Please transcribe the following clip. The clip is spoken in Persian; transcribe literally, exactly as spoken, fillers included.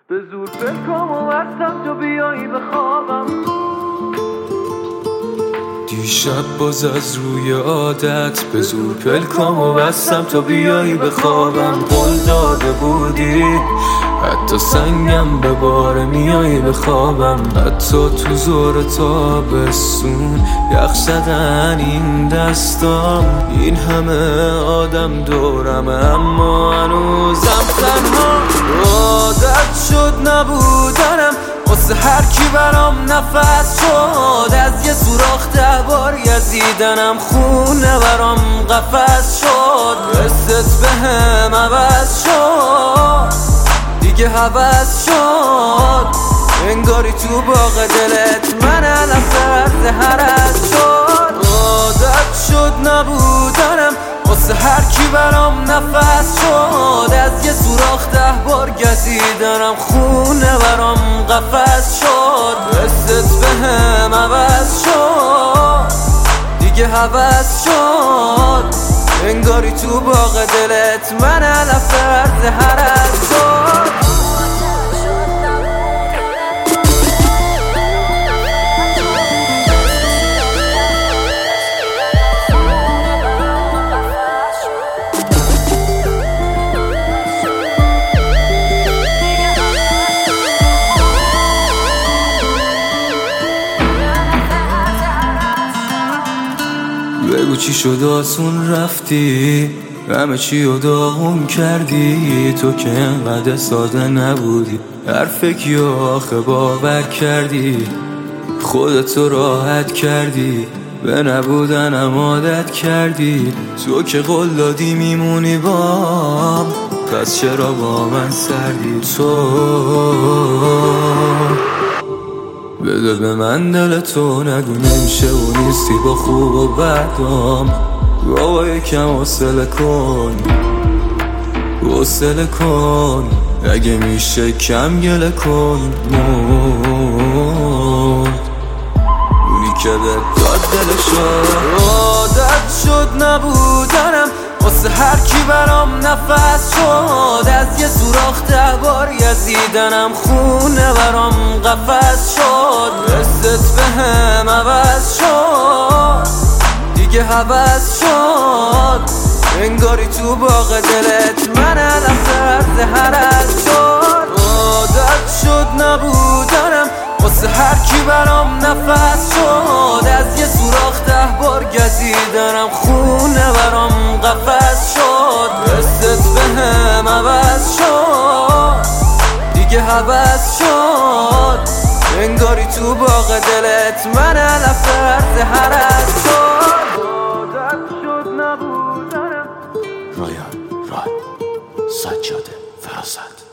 به زور پلکام و بستم تو بیایی به خوابم. دیشب باز از روی عادت به زور پلکام و بستم تا بیایی به خوابم. قول داده بودی حتی سنگم به بار میایی به خوابم. حتی تو زور تابستون یخ زدن این دستام. این همه آدم دورم اما هنوزم تنها. عادت شد نبودنم واسه هر کی برام نفس شد. از یه سوراخ ده بار گزیدنم خونه برام قفس شد. حست بهم عوض شد دیگه هوس شد. انگاری تو باغ دلت من علف هرز شد. عادت شد نبودنم واسه هر کی برام نفس شد. از یه سوراخ ده بار گزیدنم خونه برام قفس شد. حست بهم عوض شد دیگه هوس شد. انگاری تو باغ دلت من علف هرز شد. بگو چی شد آسون رفتی همه چی رو داغون کردی. تو که انقدر ساده نبودی هر فکری رو آخه باور کردی. خودتو راحت کردی به نبودنم عادت کردی. تو که قول دادی میمونی بام پس چرا با من سردی. تو بده به من دل تو نگو نمیشه و نیستی با خوب و بدام. بابا یکم حوصله کن حوصله کن اگه میشه کم گله کن. مرد اونی که به داد دلشو. عادت شد نبودنم واسه هر کی برام نفس شد. از یه سوراخ ده بار گزیدنم خونه برام قفس شد. حست بهم عوض شد دیگه هوس شد. انگاری تو باغ دلت من علف هرز شد. عادت شد نبودنم واسه هر کی برام نفس شد. از یه سوراخ ده بار گزیدنم خونه برام قفس شد. حست بهم عوض شد دیگه هوس شد. انگاری تو باغ دلت من علف هرز شد. عادت شد نبودنم. رایان رای سجاده فراست.